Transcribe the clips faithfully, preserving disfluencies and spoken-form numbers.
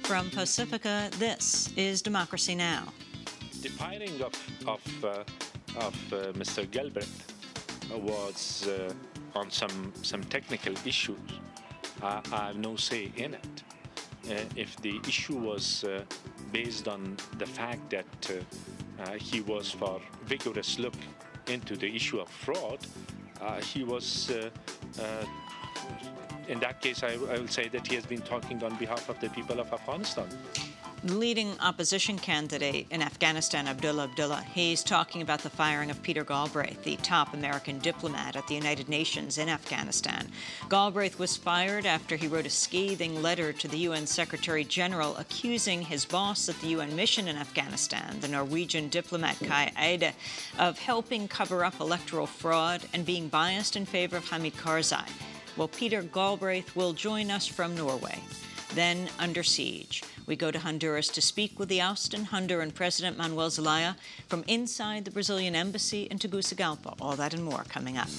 From Pacifica, this is Democracy Now! The firing of of, uh, of uh, Mister Galbraith was uh, on some some technical issues. Uh, I have no say in it. Uh, if the issue was uh, based on the fact that uh, uh, he was for vigorous look into the issue of fraud, uh, he was. Uh, uh, in that case, I, I will say that he has been talking on behalf of the people of Afghanistan. The leading opposition candidate in Afghanistan, Abdullah Abdullah, he's talking about the firing of Peter Galbraith, the top American diplomat at the United Nations in Afghanistan. Galbraith was fired after he wrote a scathing letter to the U N Secretary General accusing his boss at the U N mission in Afghanistan, the Norwegian diplomat Kai Eide, of helping cover up electoral fraud and being biased in favor of Hamid Karzai. Well, Peter Galbraith will join us from Norway. Then, under siege, we go to Honduras to speak with the ousted Honduran President Manuel Zelaya from inside the Brazilian embassy in Tegucigalpa. All that and more coming up.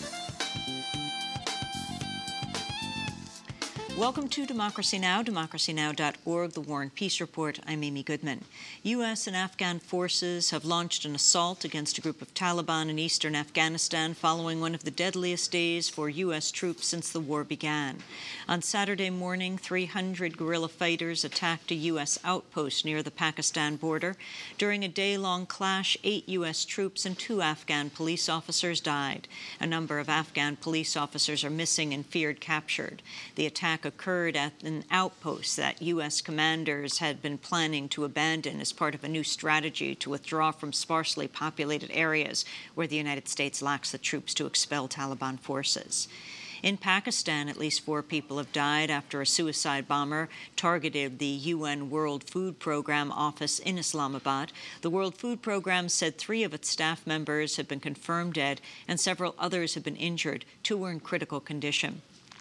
Welcome to Democracy Now!, democracy now dot org, the War and Peace Report. I'm Amy Goodman. U S and Afghan forces have launched an assault against a group of Taliban in eastern Afghanistan following one of the deadliest days for U S troops since the war began. On Saturday morning, three hundred guerrilla fighters attacked a U S outpost near the Pakistan border. During a day-long clash, eight U S troops and two Afghan police officers died. A number of Afghan police officers are missing and feared captured. The attack occurred at an outpost that U S commanders had been planning to abandon as part of a new strategy to withdraw from sparsely populated areas where the United States lacks the troops to expel Taliban forces. In Pakistan, at least four people have died after a suicide bomber targeted the U N World Food Program office in Islamabad. The World Food Program said three of its staff members have been confirmed dead and several others have been injured. Two were in critical condition.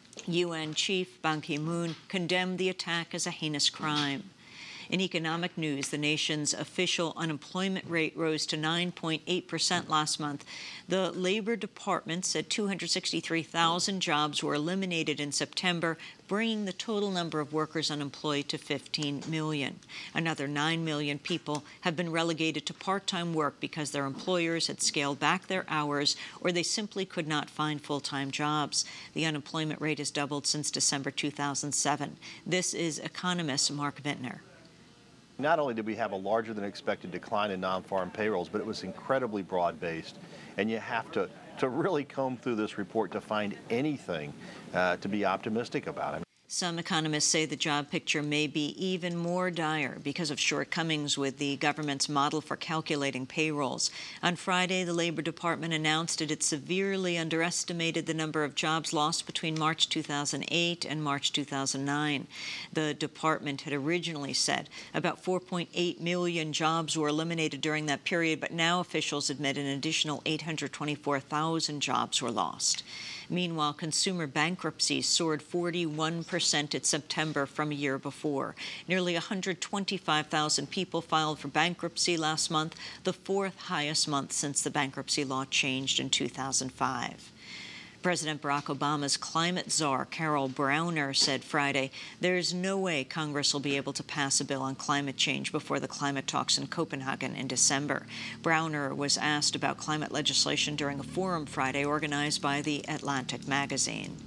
U N Chief Ban Ki-moon condemned the attack as a heinous crime. In economic news, the nation's official unemployment rate rose to nine point eight percent last month. The Labor Department said two hundred sixty-three thousand jobs were eliminated in September, bringing the total number of workers unemployed to fifteen million. Another nine million people have been relegated to part-time work because their employers had scaled back their hours or they simply could not find full-time jobs. The unemployment rate has doubled since December two thousand seven. This is economist Mark Vintner. Not only did we have a larger than expected decline in non-farm payrolls, but it was incredibly broad-based. And you have to, to really comb through this report to find anything uh, to be optimistic about. I mean, Some economists say the job picture may be even more dire because of shortcomings with the government's model for calculating payrolls. On Friday, the Labor Department announced it had severely underestimated the number of jobs lost between March two thousand eight and March two thousand nine. The department had originally said about four point eight million jobs were eliminated during that period, but now officials admit an additional eight hundred twenty-four thousand jobs were lost. Meanwhile, consumer bankruptcies soared forty-one percent in September from a year before. Nearly one hundred twenty-five thousand people filed for bankruptcy last month, the fourth highest month since the bankruptcy law changed in two thousand five. President Barack Obama's climate czar, Carol Browner, said Friday, there's no way Congress will be able to pass a bill on climate change before the climate talks in Copenhagen in December. Browner was asked about climate legislation during a forum Friday organized by The Atlantic magazine.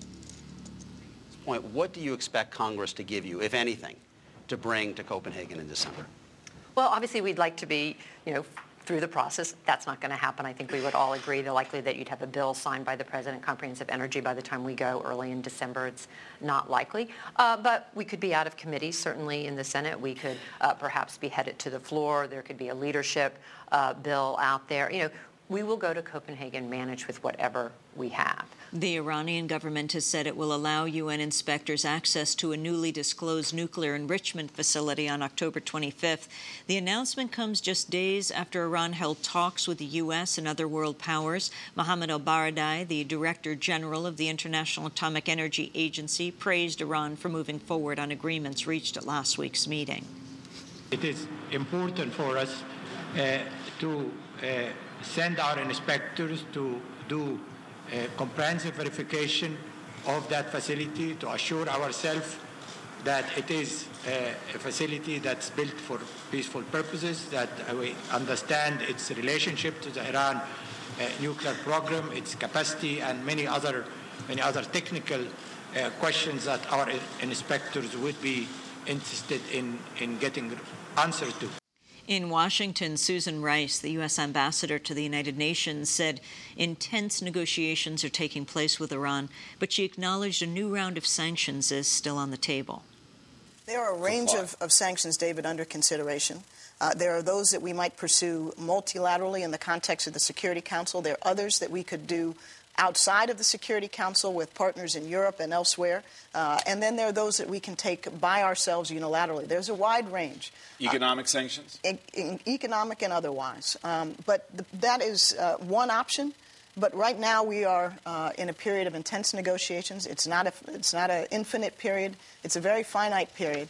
Point, what do you expect Congress to give you, if anything, to bring to Copenhagen in December? Well, obviously, we'd like to be, you know, through the process. That's not going to happen. I think we would all agree the likely that you'd have a bill signed by the President, comprehensive energy, by the time we go early in December. It's not likely. Uh, but we could be out of committee, certainly in the Senate. We could uh, perhaps be headed to the floor. There could be a leadership uh, bill out there. You know, we will go to Copenhagen managed with whatever we have. The Iranian government has said it will allow U N inspectors access to a newly disclosed nuclear enrichment facility on October twenty-fifth. The announcement comes just days after Iran held talks with the U S and other world powers. Mohammad al-Baradei, the Director General of the International Atomic Energy Agency, praised Iran for moving forward on agreements reached at last week's meeting. It is important for us uh, to uh, send our inspectors to do a comprehensive verification of that facility to assure ourselves that it is uh, a facility that's built for peaceful purposes, that uh, we understand its relationship to the Iran uh, nuclear program, its capacity, and many other, many other technical uh, questions that our inspectors would be interested in, in getting answers to. In Washington, Susan Rice, the U S ambassador to the United Nations, said intense negotiations are taking place with Iran, but she acknowledged a new round of sanctions is still on the table. There are a range of, of sanctions, David, under consideration. Uh, there are those that we might pursue multilaterally in the context of the Security Council. There are others that we could do outside of the Security Council with partners in Europe and elsewhere. Uh, and then there are those that we can take by ourselves unilaterally. There's a wide range. Economic uh, sanctions? In, in economic and otherwise. Um, but th- that is uh, one option. But right now we are uh, in a period of intense negotiations. It's not a, it's not an infinite period. It's a very finite period.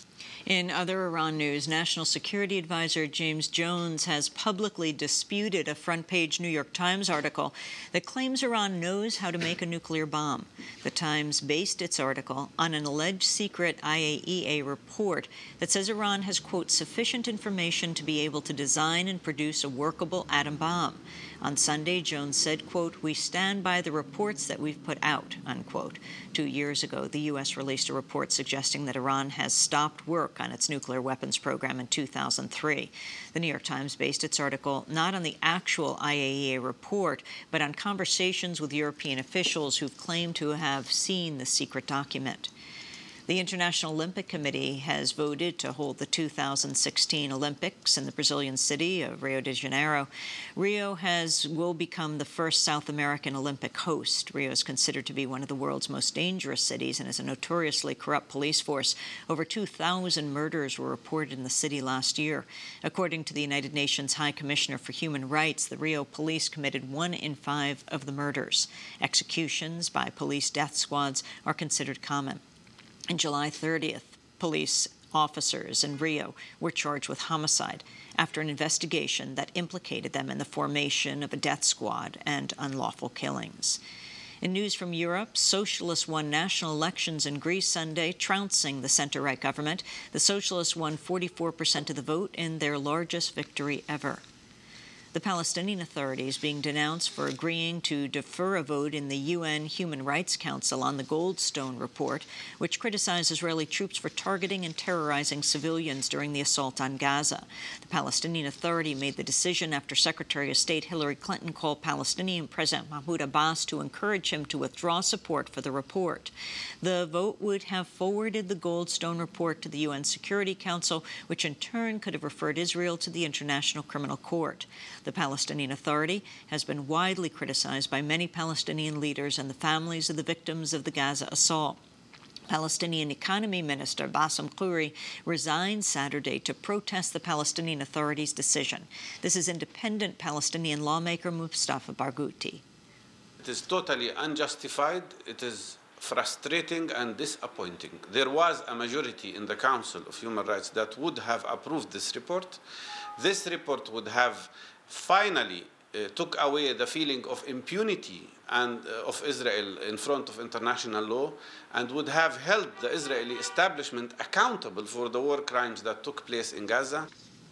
In other Iran news, National Security Advisor James Jones has publicly disputed a front-page New York Times article that claims Iran knows how to make a nuclear bomb. The Times based its article on an alleged secret I A E A report that says Iran has, quote, sufficient information to be able to design and produce a workable atom bomb. On Sunday, Jones said, quote, we stand by the reports that we've put out, unquote. Two years ago, the U S released a report suggesting that Iran has stopped work on its nuclear weapons program in two thousand three. The New York Times based its article not on the actual I A E A report, but on conversations with European officials who've claimed to have seen the secret document. The International Olympic Committee has voted to hold the two thousand sixteen Olympics in the Brazilian city of Rio de Janeiro. Rio has will become the first South American Olympic host. Rio is considered to be one of the world's most dangerous cities and has a notoriously corrupt police force. Over two thousand murders were reported in the city last year. According to the United Nations High Commissioner for Human Rights, the Rio police committed one in five of the murders. Executions by police death squads are considered common. On July thirtieth, police officers in Rio were charged with homicide after an investigation that implicated them in the formation of a death squad and unlawful killings. In news from Europe, Socialists won national elections in Greece Sunday, trouncing the center-right government. The Socialists won forty-four percent of the vote in their largest victory ever. The Palestinian Authority is being denounced for agreeing to defer a vote in the U N Human Rights Council on the Goldstone report, which criticized Israeli troops for targeting and terrorizing civilians during the assault on Gaza. The Palestinian Authority made the decision after Secretary of State Hillary Clinton called Palestinian President Mahmoud Abbas to encourage him to withdraw support for the report. The vote would have forwarded the Goldstone report to the U N Security Council, which in turn could have referred Israel to the International Criminal Court. The Palestinian Authority has been widely criticized by many Palestinian leaders and the families of the victims of the Gaza assault. Palestinian Economy Minister Bassem Khouri resigned Saturday to protest the Palestinian Authority's decision. This is independent Palestinian lawmaker Mustafa Barghouti. It is totally unjustified. It is frustrating and disappointing. There was a majority in the Council of Human Rights that would have approved this report. This report would have finally uh, took away the feeling of impunity and uh, of Israel in front of international law and would have held the Israeli establishment accountable for the war crimes that took place in Gaza.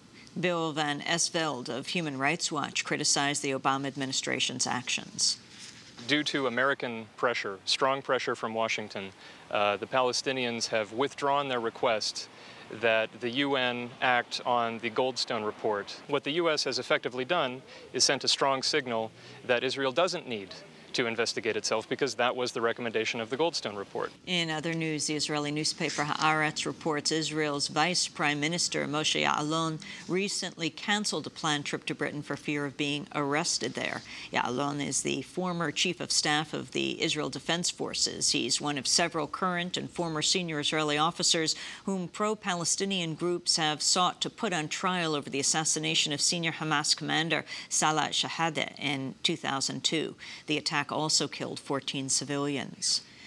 Bill Van Esveld of Human Rights Watch criticized the Obama administration's actions. Due to American pressure, strong pressure from Washington, uh, the Palestinians have withdrawn their request that the U N act on the Goldstone report. What the U S has effectively done is sent a strong signal that Israel doesn't need to investigate itself because that was the recommendation of the Goldstone report. In other news, the Israeli newspaper Haaretz reports Israel's Vice Prime Minister Moshe Ya'alon recently canceled a planned trip to Britain for fear of being arrested there. Ya'alon is the former Chief of Staff of the Israel Defense Forces. He's one of several current and former senior Israeli officers whom pro-Palestinian groups have sought to put on trial over the assassination of senior Hamas commander Salah Shahadeh in two thousand two. The attack also killed fourteen civilians.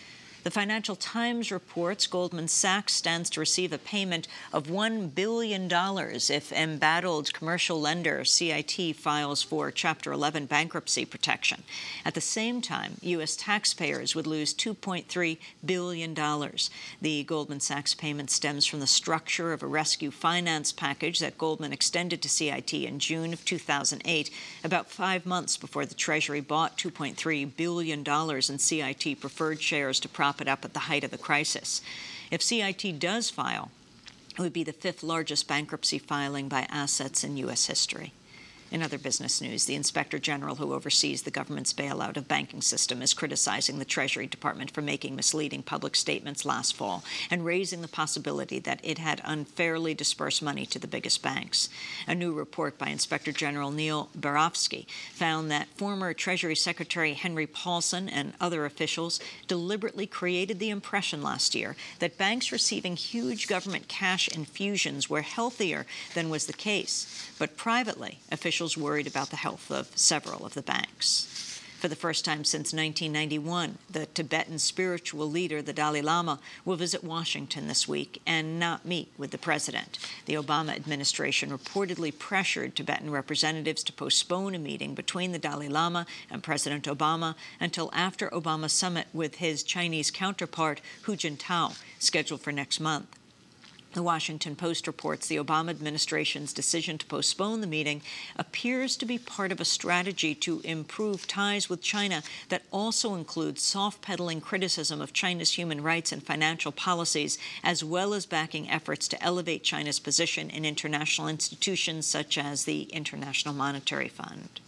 The Financial Times reports Goldman Sachs stands to receive a payment of one billion dollars if embattled commercial lender C I T files for Chapter eleven bankruptcy protection. At the same time, U S taxpayers would lose two point three billion dollars. The Goldman Sachs payment stems from the structure of a rescue finance package that Goldman extended to C I T in June of two thousand eight, about five months before the Treasury bought two point three billion dollars in C I T preferred shares to prop it up at the height of the crisis. If C I T does file, it would be the fifth largest bankruptcy filing by assets in U S history. In other business news, the Inspector General who oversees the government's bailout of banking system is criticizing the Treasury Department for making misleading public statements last fall and raising the possibility that it had unfairly dispersed money to the biggest banks. A new report by Inspector General Neil Barofsky found that former Treasury Secretary Henry Paulson and other officials deliberately created the impression last year that banks receiving huge government cash infusions were healthier than was the case, but privately, officials worried about the health of several of the banks. For the first time since nineteen ninety-one, the Tibetan spiritual leader, the Dalai Lama, will visit Washington this week and not meet with the president. The Obama administration reportedly pressured Tibetan representatives to postpone a meeting between the Dalai Lama and President Obama until after Obama's summit with his Chinese counterpart, Hu Jintao, scheduled for next month. The Washington Post reports the Obama administration's decision to postpone the meeting appears to be part of a strategy to improve ties with China that also includes soft-pedaling criticism of China's human rights and financial policies, as well as backing efforts to elevate China's position in international institutions such as the International Monetary Fund.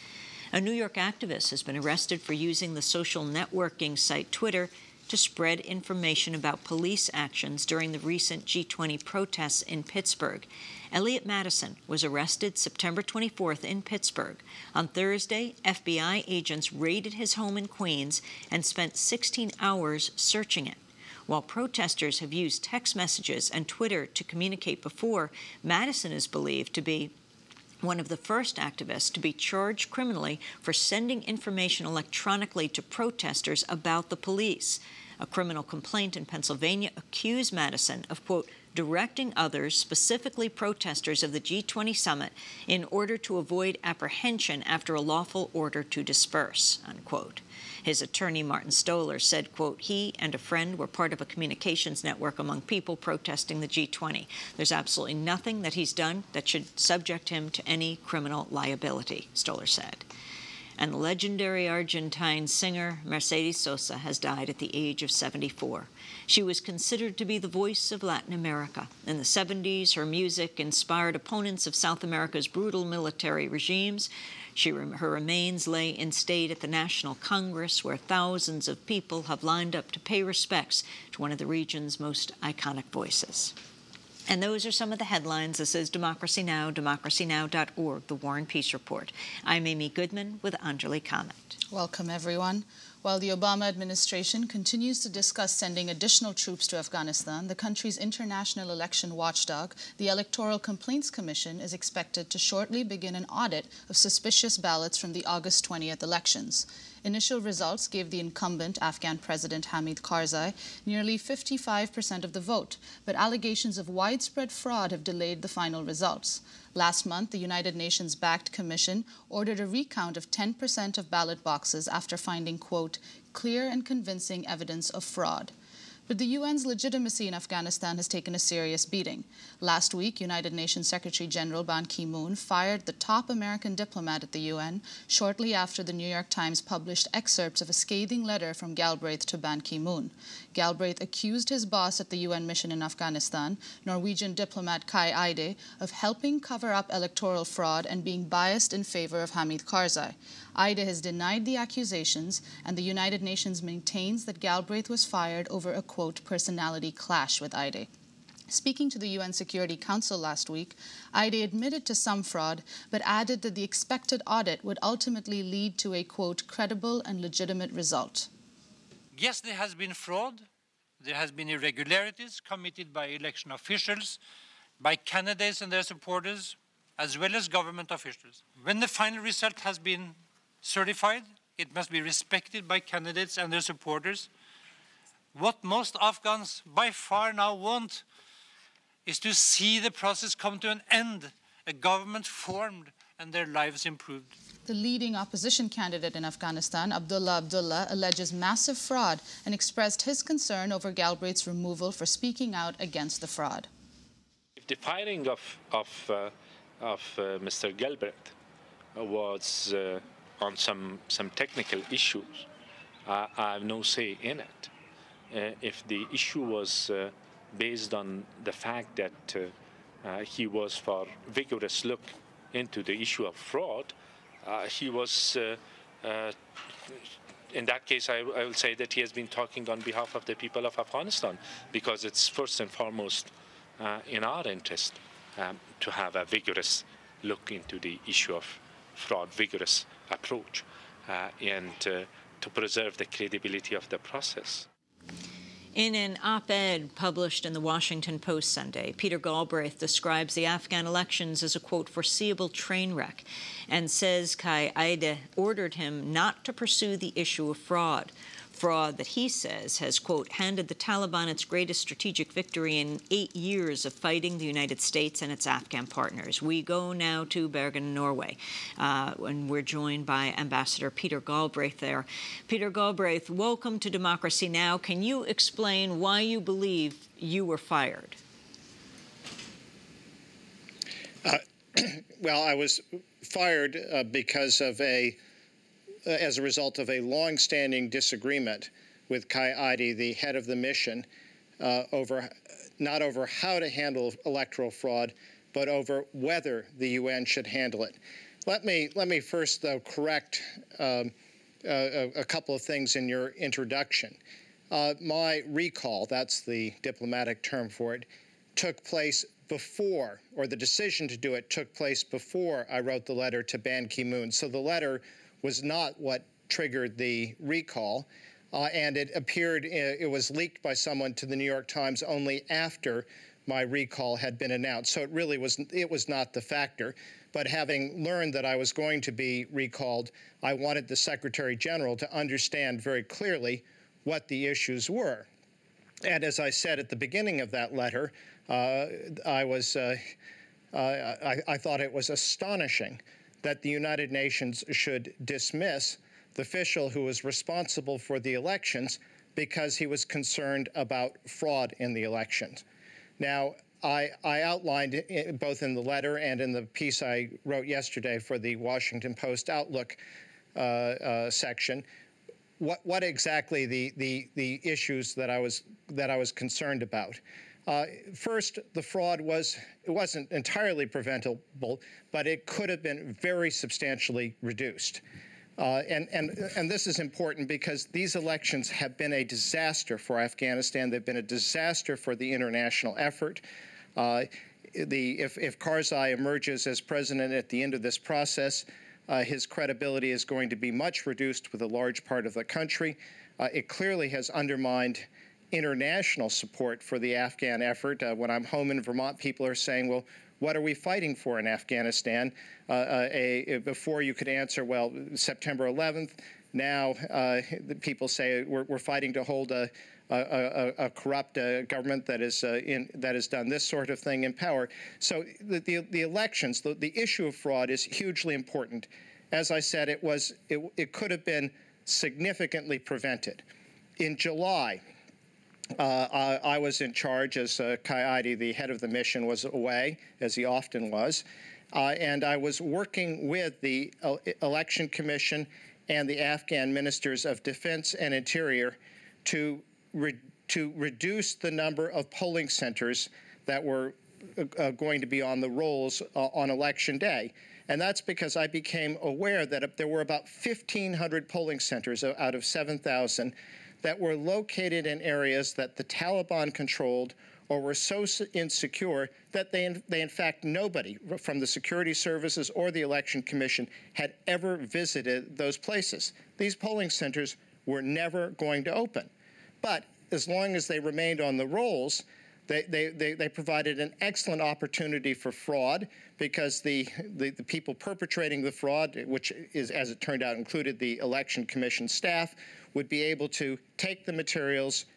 A New York activist has been arrested for using the social networking site Twitter to spread information about police actions during the recent G twenty protests in Pittsburgh. Elliot Madison was arrested September twenty-fourth in Pittsburgh. On Thursday, F B I agents raided his home in Queens and spent sixteen hours searching it. While protesters have used text messages and Twitter to communicate before, Madison is believed to be one of the first activists to be charged criminally for sending information electronically to protesters about the police. A criminal complaint in Pennsylvania accused Madison of, quote, directing others, specifically protesters of the G twenty summit, in order to avoid apprehension after a lawful order to disperse, unquote. His attorney, Martin Stoller, said, quote, he and a friend were part of a communications network among people protesting the G twenty. There's absolutely nothing that he's done that should subject him to any criminal liability, Stoller said. And the legendary Argentine singer Mercedes Sosa has died at the age of seventy-four. She was considered to be the voice of Latin America. In the seventies, her music inspired opponents of South America's brutal military regimes. She, her remains lay in state at the National Congress, where thousands of people have lined up to pay respects to one of the region's most iconic voices. And those are some of the headlines. This is Democracy Now!, democracy now dot org, the War and Peace Report. I'm Amy Goodman with Anjali Kamat. Welcome, everyone. While the Obama administration continues to discuss sending additional troops to Afghanistan, the country's international election watchdog, the Electoral Complaints Commission, is expected to shortly begin an audit of suspicious ballots from the August twentieth elections. Initial results gave the incumbent Afghan President Hamid Karzai nearly fifty-five percent of the vote, but allegations of widespread fraud have delayed the final results. Last month, the United Nations-backed commission ordered a recount of ten percent of ballot boxes after finding, quote, clear and convincing evidence of fraud. But the U N's legitimacy in Afghanistan has taken a serious beating. Last week, United Nations Secretary General Ban Ki-moon fired the top American diplomat at the U N shortly after the New York Times published excerpts of a scathing letter from Galbraith to Ban Ki-moon. Galbraith accused his boss at the U N mission in Afghanistan, Norwegian diplomat Kai Eide, of helping cover up electoral fraud and being biased in favor of Hamid Karzai. Eide has denied the accusations, and the United Nations maintains that Galbraith was fired over a, quote, personality clash with Eide. Speaking to the U N Security Council last week, Eide admitted to some fraud, but added that the expected audit would ultimately lead to a, quote, credible and legitimate result. Yes, there has been fraud. There has been irregularities committed by election officials, by candidates and their supporters, as well as government officials. When the final result has been certified, it must be respected by candidates and their supporters. what most Afghans by far now want is to see the process come to an end, a government formed and their lives improved. The leading opposition candidate in Afghanistan, Abdullah Abdullah, alleges massive fraud and expressed his concern over Galbraith's removal for speaking out against the fraud. If the firing of, of, uh, of uh, Mister Galbraith was uh, on some, some technical issues, uh, I have no say in it. Uh, if the issue was uh, based on the fact that uh, uh, he was for vigorous look into the issue of fraud, uh, he was, uh, uh, in that case, I, I will say that he has been talking on behalf of the people of Afghanistan, because it's first and foremost uh, in our interest um, to have a vigorous look into the issue of fraud, vigorous approach, uh, and uh, to preserve the credibility of the process. In an op-ed published in the Washington Post Sunday, Peter Galbraith describes the Afghan elections as a, quote, foreseeable train wreck, and says Qaeda ordered him not to pursue the issue of fraud. Fraud that he says has, quote, handed the Taliban its greatest strategic victory in eight years of fighting the United States and its Afghan partners. We go now to Bergen, Norway, uh, and we're joined by Ambassador Peter Galbraith there. Peter Galbraith, welcome to Democracy Now! Can you explain why you believe you were fired? Uh, well, I was fired uh, because of a as a result of a long-standing disagreement with Kai Eide, the head of the mission, uh, over not over how to handle electoral fraud, but over whether the U N should handle it. Let me let me first, though, correct um, a, a couple of things in your introduction. Uh, my recall, that's the diplomatic term for it, took place before, or the decision to do it took place before I wrote the letter to Ban Ki-moon. So the letter was not what triggered the recall, uh, and it appeared, it was leaked by someone to the New York Times only after my recall had been announced. So it really was, it was not the factor. But having learned that I was going to be recalled, I wanted the Secretary General to understand very clearly what the issues were. And as I said at the beginning of that letter, uh, I was, uh, uh, I, I thought it was astonishing that the United Nations should dismiss the official who was responsible for the elections because he was concerned about fraud in the elections. Now, I, I outlined it both in the letter and in the piece I wrote yesterday for the Washington Post Outlook uh, uh, section what, what exactly the, the, the issues that I was, that I was concerned about. Uh, first, the fraud was, it wasn't entirely preventable, but it could have been very substantially reduced. Uh, and, and, and this is important because these elections have been a disaster for Afghanistan. They've been a disaster for the international effort. Uh, the, if, if Karzai emerges as president at the end of this process, uh, his credibility is going to be much reduced with a large part of the country. Uh, it clearly has undermined international support for the Afghan effort. Uh, when I'm home in Vermont, people are saying, well, what are we fighting for in Afghanistan? Uh, uh, a, before you could answer, well, September eleventh. Now uh, the people say we're, we're fighting to hold a, a, a, a corrupt uh, government that is uh, in, that has done this sort of thing in power. So the, the, the elections, the, the issue of fraud is hugely important. As I said, it was it, it could have been significantly prevented. In July, Uh, I, I was in charge as uh, Kai Eide, the head of the mission, was away, as he often was, uh, and I was working with the uh, Election Commission and the Afghan Ministers of Defense and Interior to, re to reduce the number of polling centers that were uh, going to be on the rolls uh, on Election Day. And that's because I became aware that there were about fifteen hundred polling centers out of seven thousand that were located in areas that the Taliban controlled or were so insecure that they, in, they in fact, nobody from the security services or the Election Commission had ever visited those places. These polling centers were never going to open. But as long as they remained on the rolls, they, they, they, they provided an excellent opportunity for fraud because the, the, the people perpetrating the fraud, which is, as it turned out, included the Election Commission staff, would be able to take the materials,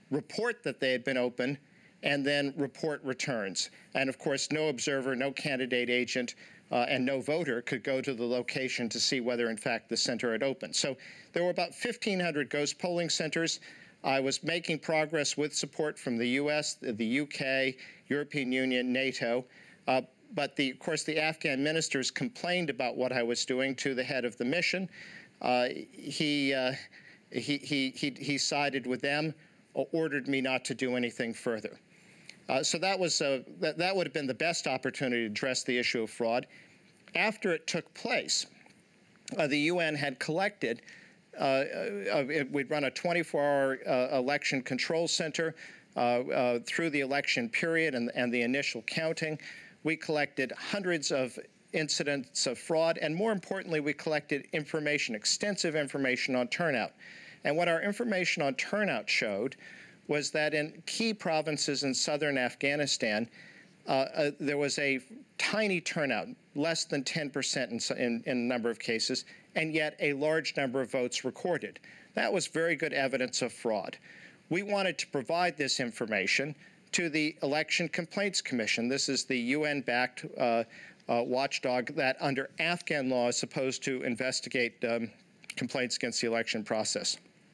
report that they had been open, and then report returns. And of course, no observer, no candidate agent, uh, and no voter could go to the location to see whether, in fact, the center had opened. So there were about fifteen hundred ghost polling centers. I was making progress with support from the U S, the U K, European Union, NATO. Uh, but, the, of course, the Afghan ministers complained about what I was doing to the head of the mission. Uh, he, uh, he, he, he, he sided with them, ordered me not to do anything further. Uh, so that was uh, that, that would have been the best opportunity to address the issue of fraud. After it took place, uh, the U N had collected, uh, uh, we'd run a twenty-four hour uh, election control center uh, uh, through the election period and, and the initial counting. We collected hundreds of incidents of fraud, and more importantly, we collected information, extensive information on turnout. And what our information on turnout showed was that in key provinces in southern Afghanistan, uh, uh, there was a tiny turnout, less than ten percent in, in, in a number of cases, and yet a large number of votes recorded. That was very good evidence of fraud. We wanted to provide this information to the Election Complaints Commission. This is the U N-backed uh, uh, watchdog that under Afghan law is supposed to investigate um, complaints against the election process.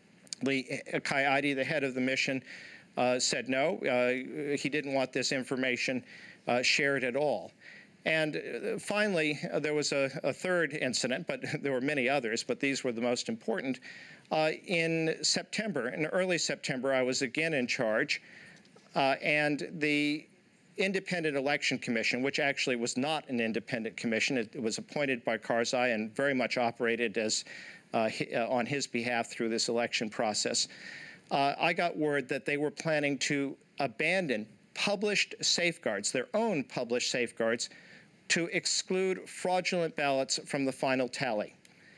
The Kayati, the head of the mission, uh, said no. Uh, he didn't want this information uh, shared at all. And uh, finally, uh, there was a, a third incident, but there were many others, but these were the most important. Uh, in September, in early September, I was again in charge, uh, and the Independent Election Commission, which actually was not an independent commission, it, it was appointed by Karzai and very much operated as Uh, uh, on his behalf through this election process. Uh, I got word that they were planning to abandon published safeguards, their own published safeguards, to exclude fraudulent ballots from the final tally.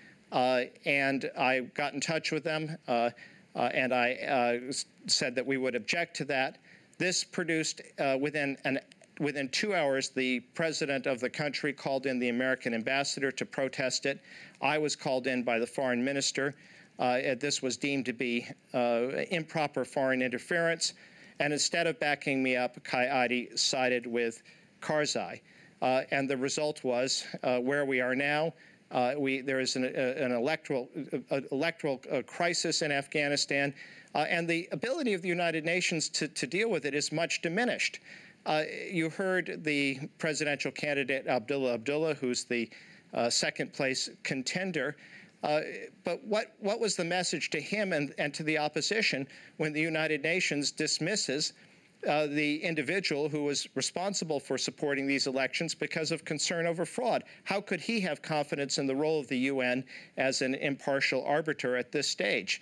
Uh, and I got in touch with them, uh, uh, and I uh, said that we would object to that. This produced, uh, within an Within two hours, the president of the country called in the American ambassador to protest it. I was called in by the foreign minister. Uh, this was deemed to be uh, improper foreign interference. And instead of backing me up, Kayati sided with Karzai. Uh, and the result was uh, where we are now. Uh, we, there is an, uh, an electoral, uh, electoral uh, crisis in Afghanistan. Uh, and the ability of the United Nations to, to deal with it is much diminished. Uh, you heard the presidential candidate, Abdullah Abdullah, who's the uh, second place contender. Uh, but what, what was the message to him and, and to the opposition when the United Nations dismisses uh, the individual who was responsible for supporting these elections because of concern over fraud? How could he have confidence in the role of the U N as an impartial arbiter at this stage?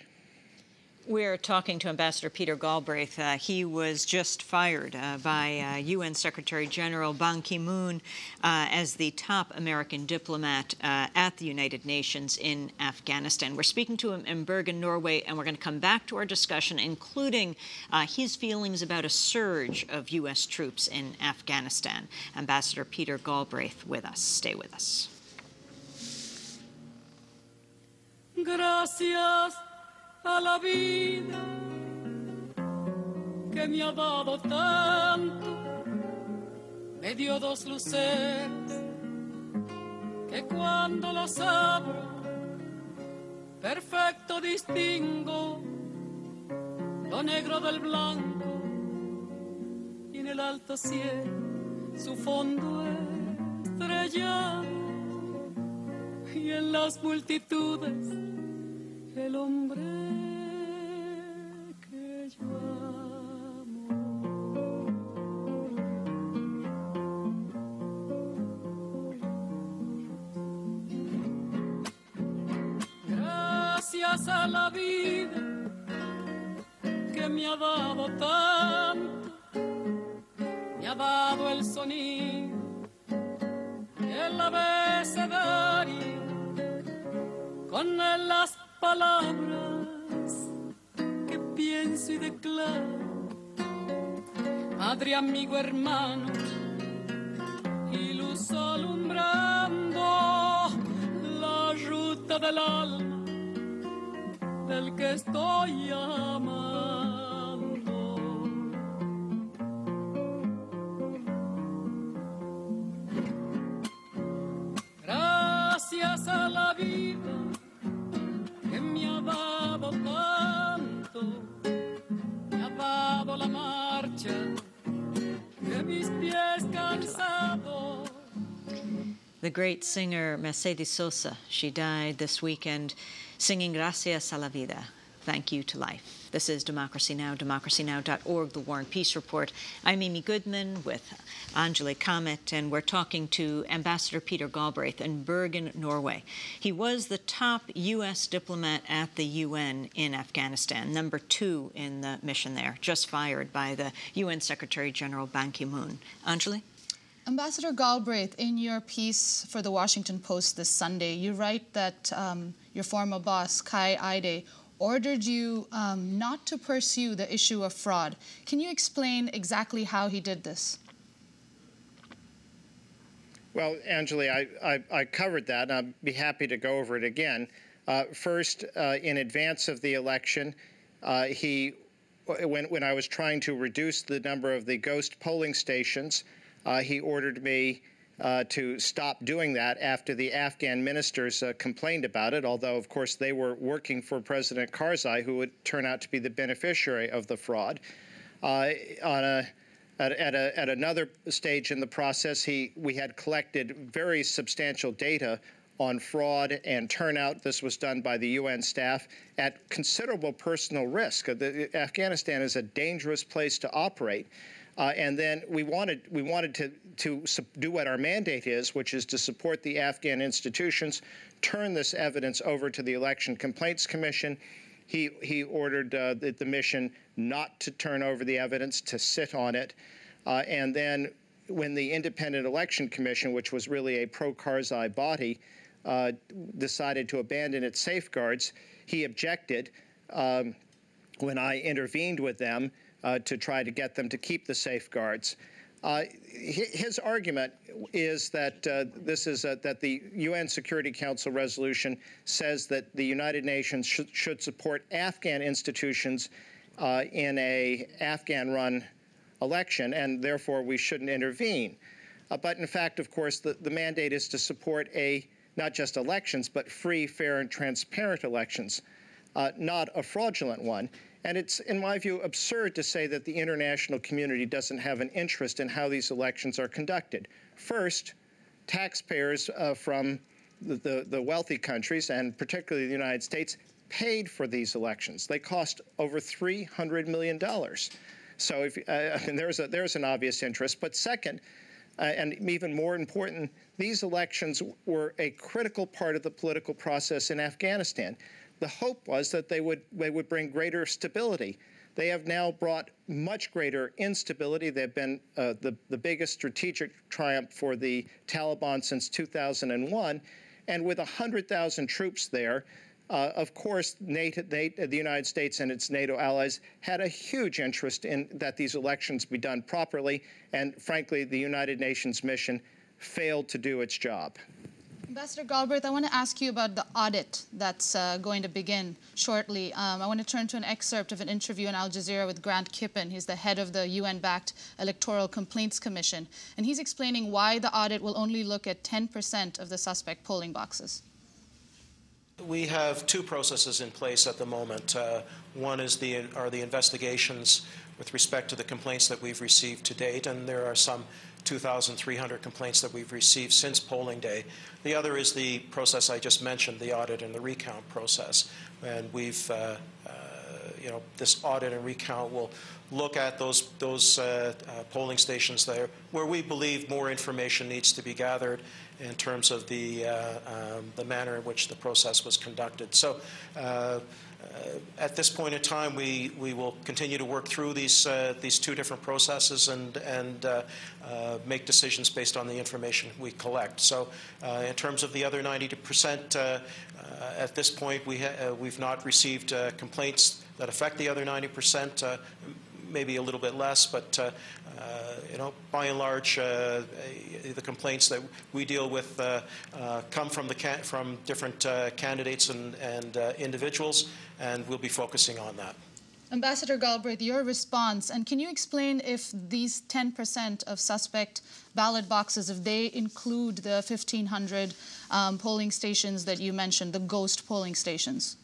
We're talking to Ambassador Peter Galbraith. Uh, he was just fired uh, by uh, U N Secretary General Ban Ki-moon uh, as the top American diplomat uh, at the United Nations in Afghanistan. We're speaking to him in Bergen, Norway, and we're going to come back to our discussion, including uh, his feelings about a surge of U S troops in Afghanistan. Ambassador Peter Galbraith with us. Stay with us. Gracias a la vida que me ha dado tanto, me dio dos luceros que cuando las abro perfecto distingo lo negro del blanco y en el alto cielo su fondo estrellado y en las multitudes el hombre que yo amo. Gracias a la vida que me ha dado tanto, me ha dado el sonido y el abecedario con las palabras que pienso y declaro, madre, amigo, hermano, y luz alumbrando la ruta del alma del que estoy amando. vida que me ha dado tanto, me ha dado la marcha de mis pies cansados. The great singer Mercedes Sosa, she died this weekend singing Gracias a la Vida, thank you to life. This is Democracy Now!, democracy now dot org, The War and Peace Report. I'm Amy Goodman with Angela Kamet, and we're talking to Ambassador Peter Galbraith in Bergen, Norway. He was the top U S diplomat at the U N in Afghanistan, number two in the mission there, just fired by the U N Secretary General Ban Ki-moon. Angela? Ambassador Galbraith, in your piece for the Washington Post this Sunday, you write that um, your former boss, Kai Eide, ordered you um, not to pursue the issue of fraud. Can you explain exactly how he did this? Well, Anjali, I, I, I covered that, and I'd be happy to go over it again. Uh, first, uh, in advance of the election, uh, he, when, when I was trying to reduce the number of the ghost polling stations, uh, he ordered me Uh, to stop doing that after the Afghan ministers uh, complained about it, although, of course, they were working for President Karzai, who would turn out to be the beneficiary of the fraud. Uh, on a, at, at, a, at another stage in the process, he, we had collected very substantial data on fraud and turnout. This was done by the U N staff at considerable personal risk. The, Afghanistan is a dangerous place to operate. Uh, and then we wanted we wanted to to do what our mandate is, which is to support the Afghan institutions, turn this evidence over to the Election Complaints Commission. He he ordered uh, the, the mission not to turn over the evidence, to sit on it, uh, and then when the Independent Election Commission, which was really a pro-Karzai body, uh, decided to abandon its safeguards, he objected. Um, when I intervened with them Uh, to try to get them to keep the safeguards. Uh, his argument is that uh, this is a, that the U N Security Council resolution says that the United Nations sh should support Afghan institutions uh, in a Afghan-run election, and therefore we shouldn't intervene. Uh, but in fact, of course, the, the mandate is to support a not just elections, but free, fair, and transparent elections, uh, not a fraudulent one. And it's, in my view, absurd to say that the international community doesn't have an interest in how these elections are conducted. First, taxpayers uh, from the, the, the wealthy countries, and particularly the United States, paid for these elections. They cost over three hundred million dollars. So if, uh, I mean, there's, a, there's an obvious interest. But second, uh, and even more important, these elections were a critical part of the political process in Afghanistan. The hope was that they would they would bring greater stability. They have now brought much greater instability. They've been uh, the, the biggest strategic triumph for the Taliban since two thousand one. And with one hundred thousand troops there, uh, of course, NATO, NATO, the United States and its NATO allies had a huge interest in that these elections be done properly. And frankly, the United Nations mission failed to do its job. Ambassador Galbraith, I want to ask you about the audit that's uh, going to begin shortly. Um, I want to turn to an excerpt of an interview on Al Jazeera with Grant Kippen. He's the head of the U N-backed Electoral Complaints Commission, and he's explaining why the audit will only look at ten percent of the suspect polling boxes. We have two processes in place at the moment. Uh, one is the are the investigations with respect to the complaints that we've received to date, and there are some two thousand three hundred complaints that we've received since polling day. The other is the process I just mentioned, the audit and the recount process. And we've, uh, uh, you know, this audit and recount will look at those those uh, uh, polling stations there where we believe more information needs to be gathered in terms of the uh, um, the manner in which the process was conducted. So. Uh, Uh, at this point in time, we, we will continue to work through these uh, these two different processes and and uh, uh, make decisions based on the information we collect. So, uh, in terms of the other ninety percent, uh, uh, at this point, we ha uh, we've not received uh, complaints that affect the other ninety percent. Uh, maybe a little bit less, but uh, uh, you know, by and large, uh, the complaints that we deal with uh, uh, come from the can from different uh, candidates and, and uh, individuals, and we'll be focusing on that. Ambassador Galbraith, your response, and can you explain if these ten percent of suspect ballot boxes, if they include the fifteen hundred um, polling stations that you mentioned, the ghost polling stations?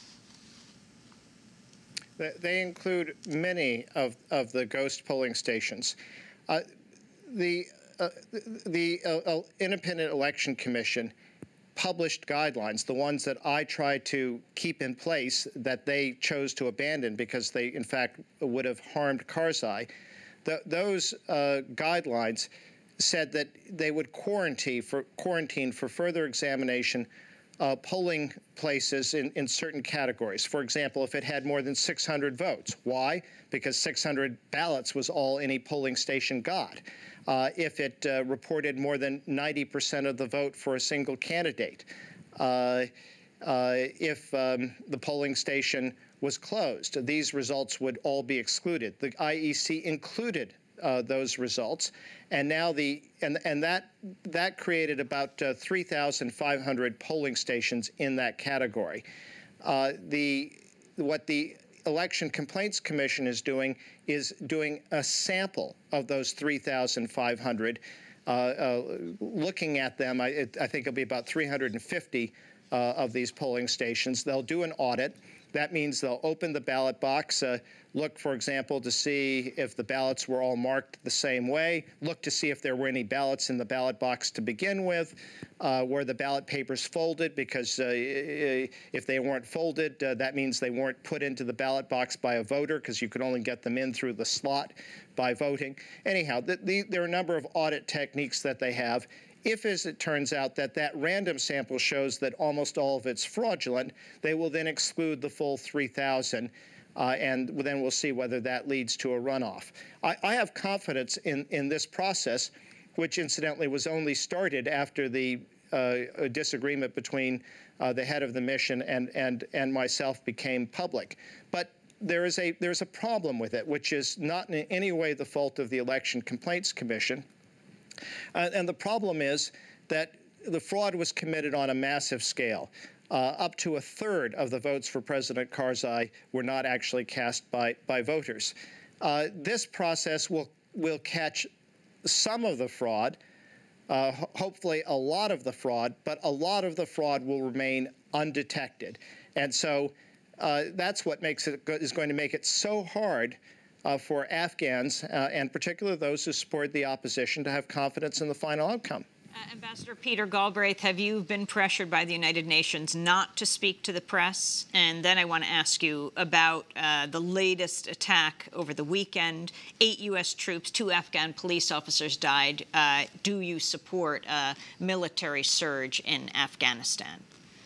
They include many of, of the ghost polling stations. Uh, the uh, the uh, Independent Election Commission published guidelines, the ones that I tried to keep in place that they chose to abandon because they, in fact, would have harmed Karzai. The, those uh, guidelines said that they would quarantine for, quarantine for further examination uh, polling places in, in certain categories. For example, if it had more than six hundred votes. Why? Because six hundred ballots was all any polling station got. Uh, if it uh, reported more than ninety percent of the vote for a single candidate, uh, uh, if um, the polling station was closed, these results would all be excluded. The I E C included uh, those results, and now the and and that that created about uh, three thousand five hundred polling stations in that category. Uh, the what the Election Complaints Commission is doing is doing a sample of those three thousand five hundred, uh, uh, looking at them. I, it, I think it'll be about three hundred fifty uh, of these polling stations. They'll do an audit. That means they'll open the ballot box, uh, look, for example, to see if the ballots were all marked the same way, look to see if there were any ballots in the ballot box to begin with, uh, were the ballot papers folded, because uh, if they weren't folded, uh, that means they weren't put into the ballot box by a voter, because you could only get them in through the slot by voting. Anyhow, the, the, there are a number of audit techniques that they have. If, as it turns out, that that random sample shows that almost all of it's fraudulent, they will then exclude the full three thousand, uh, and then we'll see whether that leads to a runoff. I, I have confidence in, in this process, which incidentally was only started after the uh, disagreement between uh, the head of the mission and, and, and myself became public. But there is a, there's a problem with it, which is not in any way the fault of the Election Complaints Commission. Uh, and the problem is that the fraud was committed on a massive scale. Uh, up to a third of the votes for President Karzai were not actually cast by, by voters. Uh, this process will, will catch some of the fraud, uh, ho hopefully a lot of the fraud, but a lot of the fraud will remain undetected. And so uh, that's what makes it, is going to make it so hard Uh, for Afghans, uh, and particularly those who support the opposition, to have confidence in the final outcome. Uh, Ambassador Peter Galbraith, have you been pressured by the United Nations not to speak to the press? And then I want to ask you about uh, the latest attack over the weekend. Eight U S troops, two Afghan police officers died. Uh, do you support a military surge in Afghanistan?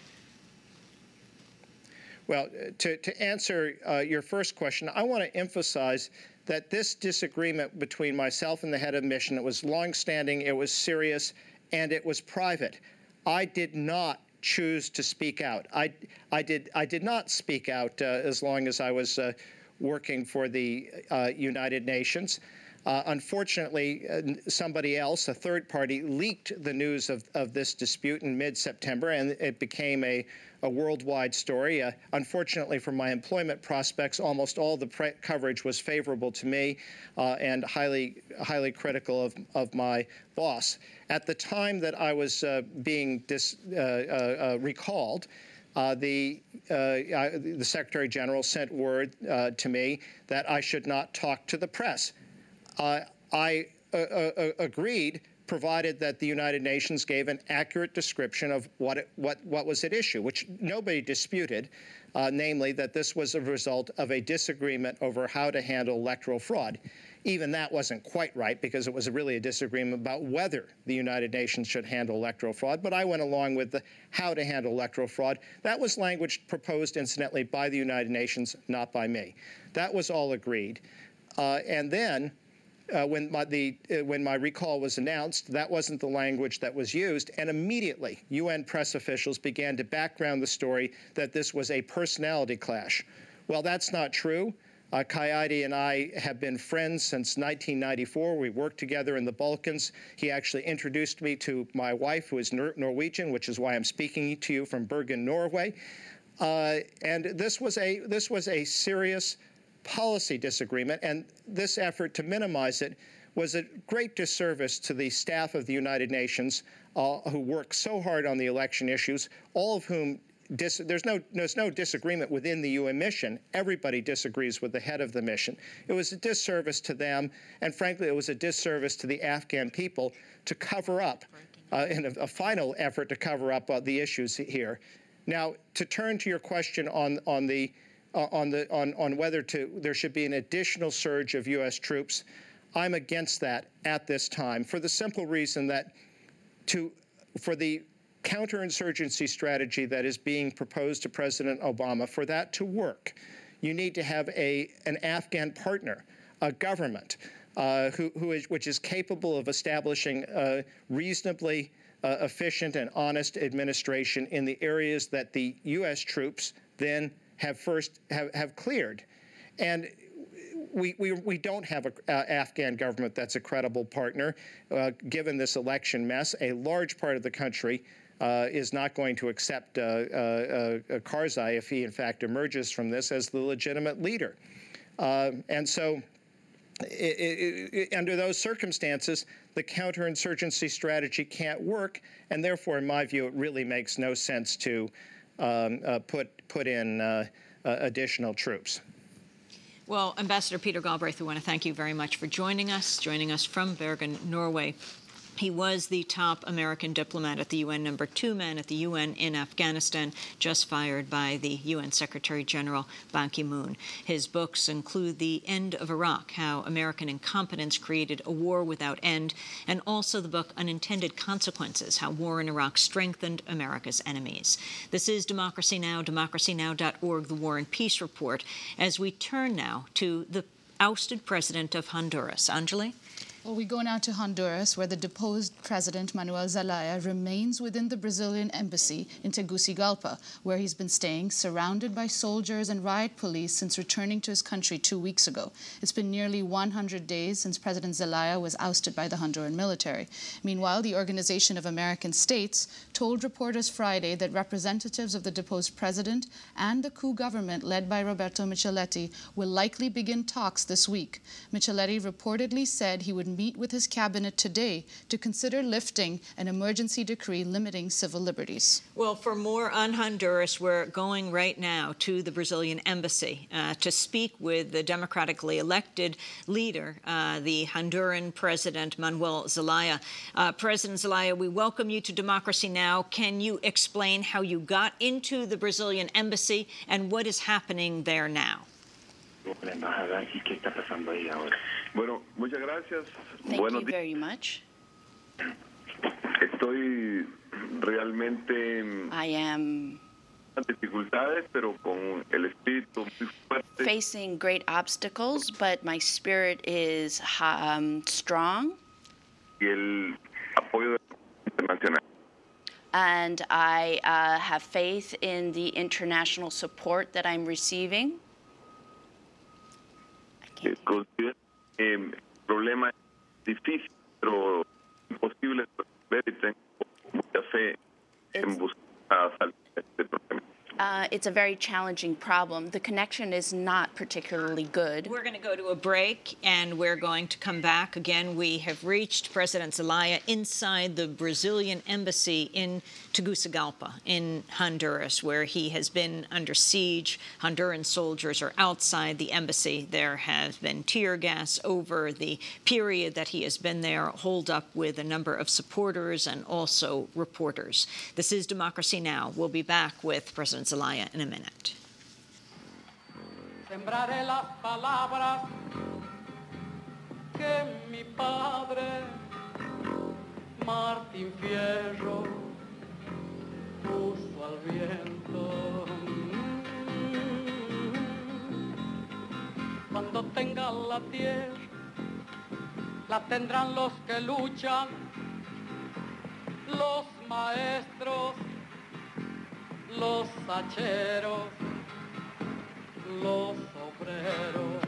Well, to, to answer uh, your first question, I want to emphasize that this disagreement between myself and the head of mission, it was longstanding, it was serious, and it was private. I did not choose to speak out. I, I, did, I did not speak out uh, as long as I was uh, working for the uh, United Nations. Uh, unfortunately, uh, somebody else, a third party, leaked the news of, of this dispute in mid-September, and it became a, a worldwide story. Uh, unfortunately for my employment prospects, almost all the pre coverage was favorable to me uh, and highly, highly critical of, of my boss. At the time that I was uh, being dis, uh, uh, uh, recalled, Uh, the, uh, I, the Secretary General sent word uh, to me that I should not talk to the press. Uh, I uh, uh, agreed, provided that the United Nations gave an accurate description of what it, what what was at issue, which nobody disputed, uh, namely that this was a result of a disagreement over how to handle electoral fraud. Even that wasn't quite right, because it was really a disagreement about whether the United Nations should handle electoral fraud. But I went along with the how to handle electoral fraud. That was language proposed, incidentally, by the United Nations, not by me. That was all agreed. Uh, and then, Uh, when, my, the, uh, when my recall was announced, that wasn't the language that was used, and immediately U N press officials began to background the story that this was a personality clash. Well, that's not true. Uh, Kayati and I have been friends since nineteen ninety-four. We worked together in the Balkans. He actually introduced me to my wife, who is Nor Norwegian, which is why I'm speaking to you from Bergen, Norway. Uh, and this was a, this was a serious policy disagreement, and this effort to minimize it was a great disservice to the staff of the United Nations, uh, who worked so hard on the election issues, all of whom dis there's no there's no disagreement within the U N mission. Everybody disagrees with the head of the mission. It was a disservice to them, and frankly, it was a disservice to the Afghan people to cover up, uh, in a, a final effort to cover up uh, the issues here. Now, to turn to your question on on the uh, on the on on whether to there should be an additional surge of U S troops, I'm against that at this time for the simple reason that to for the counterinsurgency strategy that is being proposed to President Obama, for that to work, you need to have a an Afghan partner, a government uh, who, who is which is capable of establishing a reasonably uh, efficient and honest administration in the areas that the U S troops then have first have, have cleared. And We, we, we don't have an uh, Afghan government that's a credible partner, uh, given this election mess. A large part of the country uh, is not going to accept uh, uh, uh, Karzai if he, in fact, emerges from this as the legitimate leader. Uh, and so it, it, it, under those circumstances, the counterinsurgency strategy can't work, and therefore, in my view, it really makes no sense to um, uh, put, put in uh, uh, additional troops. Well, Ambassador Peter Galbraith, we want to thank you very much for joining us, joining us from Bergen, Norway. He was the top American diplomat at the U N, number two man at the U N in Afghanistan, just fired by the U N Secretary General Ban Ki-moon. His books include The End of Iraq, How American Incompetence Created a War Without End, and also the book Unintended Consequences, How War in Iraq Strengthened America's Enemies. This is Democracy Now!, democracy now dot org, the War and Peace Report, as we turn now to the ousted president of Honduras. Anjali? Well, we go now to Honduras, where the deposed President Manuel Zelaya remains within the Brazilian embassy in Tegucigalpa, where he's been staying, surrounded by soldiers and riot police since returning to his country two weeks ago. It's been nearly one hundred days since President Zelaya was ousted by the Honduran military. Meanwhile, the Organization of American States told reporters Friday that representatives of the deposed president and the coup government led by Roberto Micheletti will likely begin talks this week. Micheletti reportedly said he would meet with his cabinet today to consider lifting an emergency decree limiting civil liberties. Well, for more on Honduras, we're going right now to the Brazilian embassy uh, to speak with the democratically elected leader, uh, the Honduran President Manuel Zelaya. Uh, President Zelaya, we welcome you to Democracy Now! Can you explain how you got into the Brazilian embassy and what is happening there now? Bueno, muchas gracias. Thank Buenos you very much. Estoy realmente I am dificultades, pero con el espíritu muy fuerte. Facing great obstacles, but my spirit is um, strong. Y el apoyo internacional. And I uh, have faith in the international support that I'm receiving. Considero que el problema es difícil, pero imposible de resolver y tengo mucha fe en buscar salir de este problema. Uh, it's a very challenging problem. The connection is not particularly good. We're going to go to a break, and we're going to come back. Again, we have reached President Zelaya inside the Brazilian embassy in Tegucigalpa in Honduras, where he has been under siege. Honduran soldiers are outside the embassy. There has been tear gas over the period that he has been there, holed up with a number of supporters and also reporters. This is Democracy Now! We'll be back with President Zelaya in a minute. Sembraré las palabras que mi padre Martín Fierro puso al viento. Cuando tenga la tierra, la tendrán los que luchan, los maestros, los hacheros, los obreros.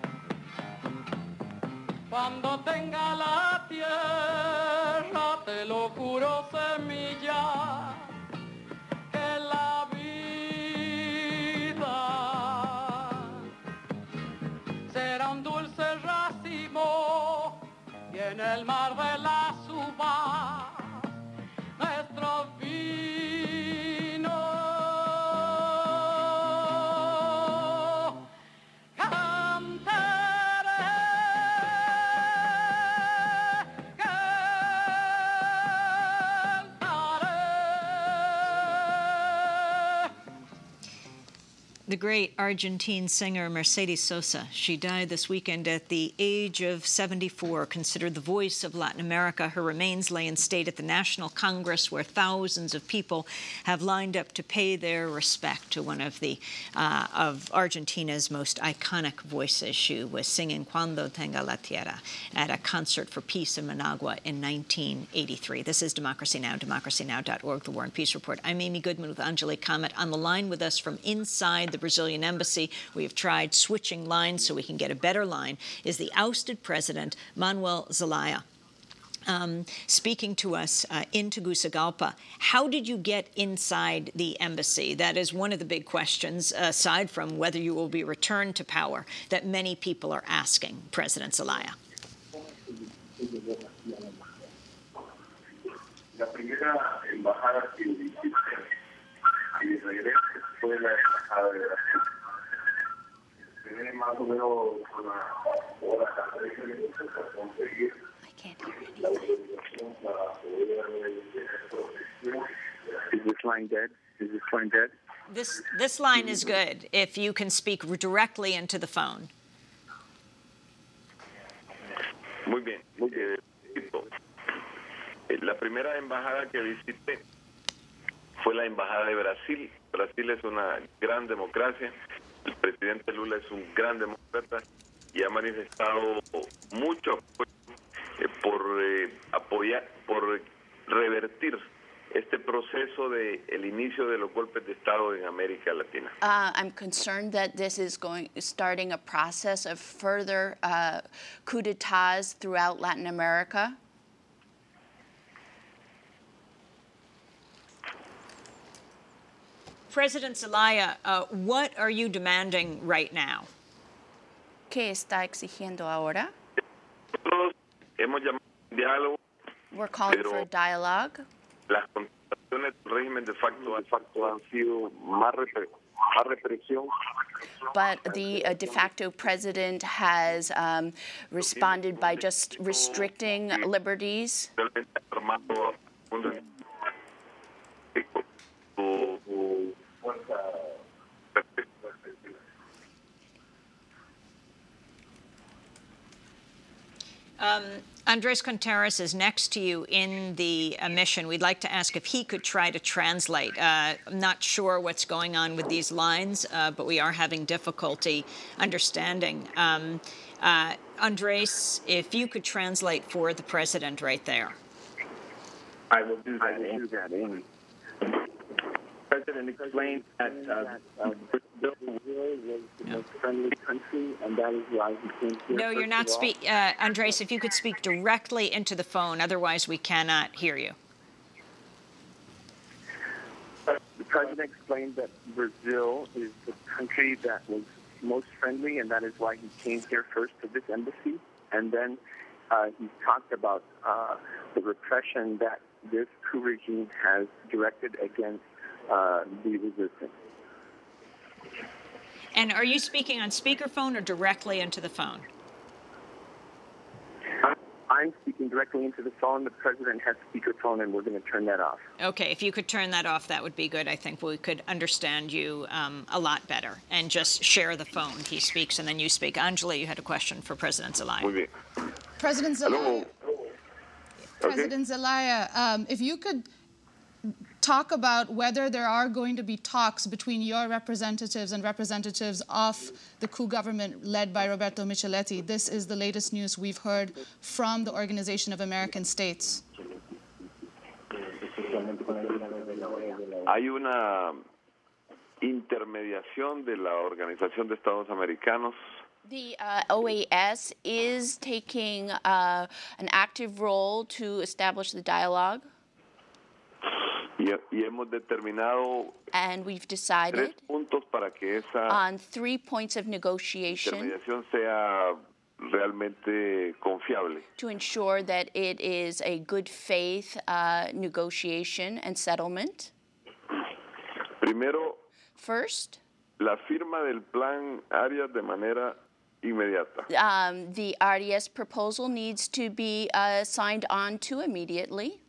Cuando tenga la tierra, te lo juro, semilla, que la vida del mar de las uvas, nuestro vino. Cantaré, cantaré. The great Argentine singer Mercedes Sosa. She died this weekend at the age of seventy-four, considered the voice of Latin America. Her remains lay in state at the National Congress, where thousands of people have lined up to pay their respect to one of the uh, of Argentina's most iconic voices. She was singing Cuando Tenga la Tierra at a concert for peace in Managua in nineteen eighty-three. This is Democracy Now!, democracy now dot org, The War and Peace Report. I'm Amy Goodman with Anjali Kamat. On the line with us from inside the Brazilian embassy, we have tried switching lines so we can get a better line, is the ousted president, Manuel Zelaya. Um, speaking to us uh, in Tegucigalpa, how did you get inside the embassy? That is one of the big questions, aside from whether you will be returned to power, that many people are asking President Zelaya. La primera embajada que visité y de regreso fue la embajada de Brasil. Esperé más o menos una hora trece minutos para conseguir la autorización para poder hacer protección. Is this line dead? Is this line dead? This this line is good if you can speak directly into the phone. Muy bien, muy bien. La primera embajada que visité fue la embajada de Brasil. Brasil es una gran democracia. El presidente Lula es un gran demócrata y ha manifestado mucho apoyo eh, por eh, apoyar, por revertir este proceso de el inicio de los golpes de Estado en América Latina. Uh, I'm concerned that this is going starting a process of further uh, coup d'etats throughout Latin America. President Zelaya, uh, what are you demanding right now? ¿Qué está exigiendo ahora? Nosotros hemos llamado a un diálogo. We're calling for a dialogue. Las contestaciones del régimen de facto, de facto han sido más, repre más represión. But the uh, de facto president has um, responded by just restricting liberties. Um, Andres Contreras is next to you in the uh, mission. We'd like to ask if he could try to translate. Uh, I'm not sure what's going on with these lines, uh, but we are having difficulty understanding. Um, uh, Andres, if you could translate for the president right there. I will do that. I will do that, Amy. The president explained that uh, uh, Brazil was the most friendly country, and that is why he came here. No, you're not speak. Uh, Andres, if you could speak directly into the phone, otherwise we cannot hear you. The president explained that Brazil is the country that was most friendly, and that is why he came here first to this embassy. And then uh, he talked about uh, the repression that this coup regime has directed against uh, the resistance. And are you speaking on speakerphone or directly into the phone? I'm speaking directly into the phone. The president has speakerphone, and we're going to turn that off. Okay, if you could turn that off, that would be good. I think we could understand you um, a lot better. And just share the phone. He speaks, and then you speak. Anjali, you had a question for President Zelaya. Muy bien. President Zelaya. Okay. President Zelaya, um, if you could talk about whether there are going to be talks between your representatives and representatives of the coup government led by Roberto Micheletti. This is the latest news we've heard from the Organization of American States. Hay una intermediación de la Organización de Estados Americanos. The uh, O A S is taking uh, an active role to establish the dialogue. Y, y hemos determinado and we've decided tres puntos para que esa on three points of negotiation intermediación sea realmente confiable. To ensure that it is a good faith uh, negotiation and settlement. Primero, First, la firma del plan Arias de manera inmediata. um, the R D S proposal needs to be uh, signed on to immediately.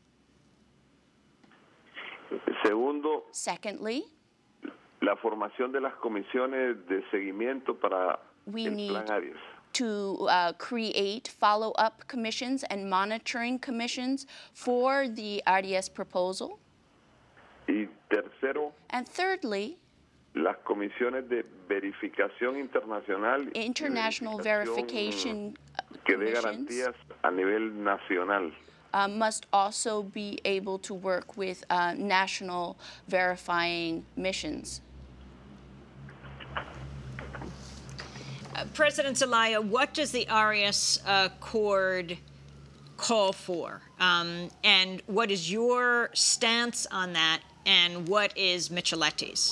Segundo, Secondly, la formación de las comisiones de seguimiento para we el need plan Arias. to uh, create follow-up commissions and monitoring commissions for the R D S proposal. Y tercero, And thirdly, las comisiones de verificación internacional y international verification que dé commissions garantías a nivel nacional. uh, must also be able to work with uh, national verifying missions. Uh, President Zelaya, what does the Arias Accord call for? Um, and what is your stance on that? And what is Micheletti's?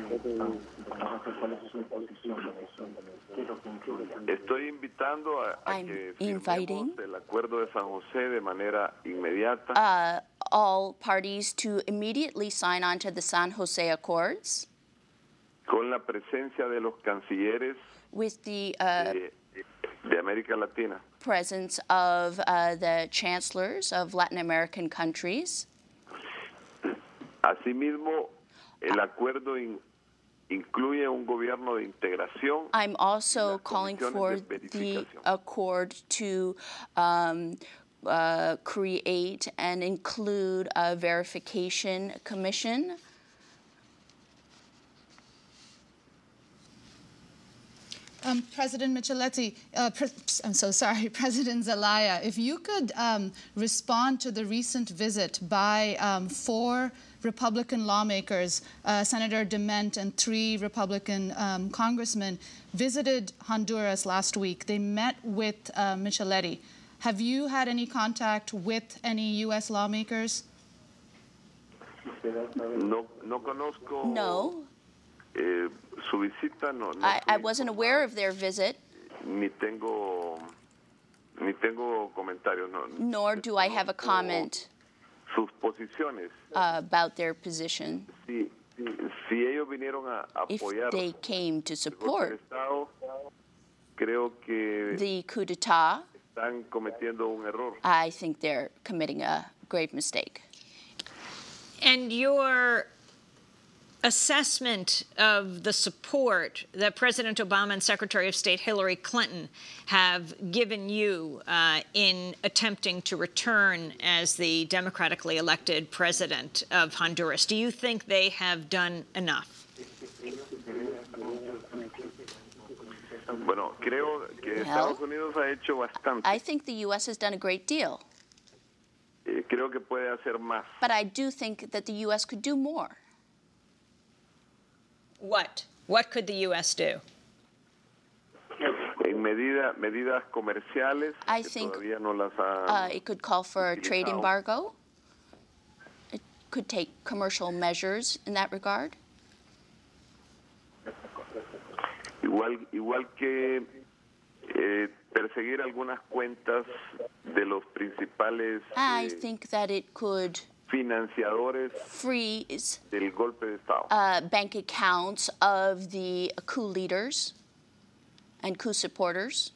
Estoy invitando a, a I'm que inviting firmemos el acuerdo de San José de manera inmediata. uh, all parties to immediately sign on to the San Jose Accords Con la presencia de los cancilleres with the uh, de, de América Latina. presence of uh, the chancellors of Latin American countries. Asimismo, el acuerdo in- incluye un gobierno de integración. I'm also calling comisiones for de the verificación. accord to um, uh, create and include a verification commission. Um, President Micheletti, uh, pre- I'm so sorry, President Zelaya, if you could um, respond to the recent visit by um, four Republican lawmakers, uh, Senator DeMint and three Republican um, congressmen, visited Honduras last week. They met with uh, Micheletti. Have you had any contact with any U S lawmakers? No, no conozco No, eh, su visita, no, no I, I estoy wasn't aware of their visit, ni tengo ni tengo comentarios, no. nor do I have a comment Sus posiciones. uh, about their position. Si, si ellos vinieron a If apoyar they came to el golpe de support Estado, creo que the coup d'etat, están cometiendo un error. I think they're committing a grave mistake. And your assessment of the support that President Obama and Secretary of State Hillary Clinton have given you uh, in attempting to return as the democratically elected president of Honduras. Do you think they have done enough? Bueno, creo que Estados Unidos ha hecho bastante. I think the U S has done a great deal, Eh, creo que puede hacer más. but I do think that the U S could do more. What? What could the U S do? En medida, medidas comerciales I que think todavía no las ha uh, it could call for a trade utilizado. embargo. It could take commercial measures in that regard. Igual, igual que eh, perseguir algunas cuentas de los principales I eh, think that it could financiadores freeze del golpe de Estado. uh, bank accounts of the coup leaders and coup supporters.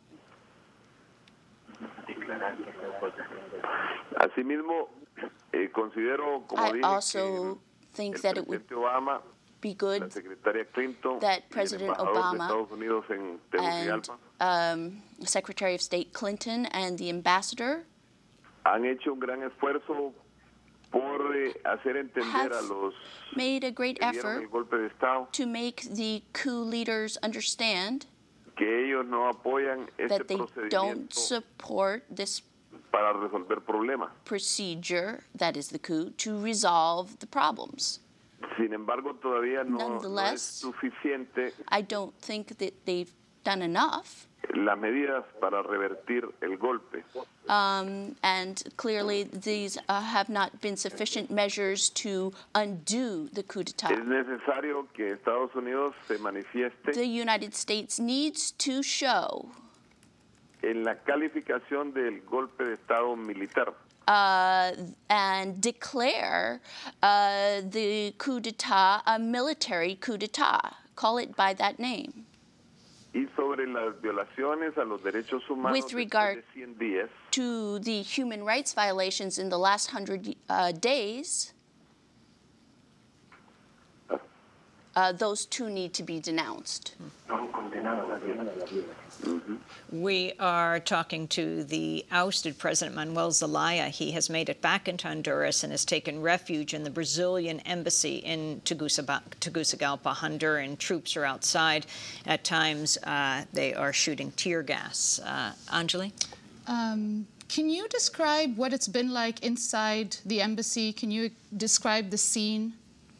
Asimismo, eh, considero, como I dije, also think que that el it would presidente Obama, be la good secretaria Clinton that y el President embajador de Obama Estados Unidos en and Tegucigalpa um, Secretary of State Clinton and the ambassador han hecho un gran esfuerzo por eh, hacer entender a have los made a great que dieron effort el golpe de Estado to make the coup leaders understand que ellos no apoyan este that they don't procedimiento support this para resolver problemas. procedure, that is the coup, to resolve the problems. Sin embargo, todavía no, no es Nonetheless, suficiente I don't think that they've done enough. las medidas para revertir el golpe. Um, and clearly, these uh, have not been sufficient measures to undo the coup d'etat. Es necesario que Estados Unidos se manifieste The United States needs to show en la calificación del golpe de Estado militar. Uh, and declare uh, the coup d'etat a military coup d'etat. Call it by that name. Y sobre las violaciones a los derechos humanos With regard de cien días, to the human rights violations in the last hundred uh, days, uh, those two need to be denounced. We are talking to the ousted President Manuel Zelaya. He has made it back into Honduras and has taken refuge in the Brazilian embassy in Tegucigalpa, Honduran. Troops are outside. At times, uh, they are shooting tear gas. Uh, Anjali? Um, can you describe what it's been like inside the embassy? Can you describe the scene?